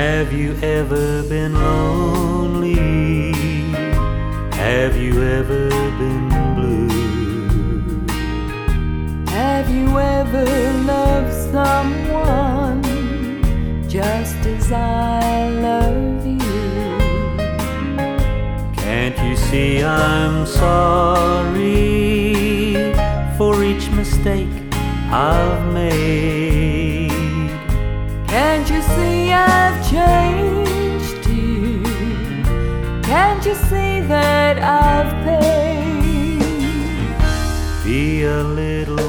Have you ever been lonely? Have you ever been blue? Have you ever loved someone just as I love you? Can't you see I'm sorry for each mistake I've made? Can't you see I've changed you? Can't you see that I've paid? Be a little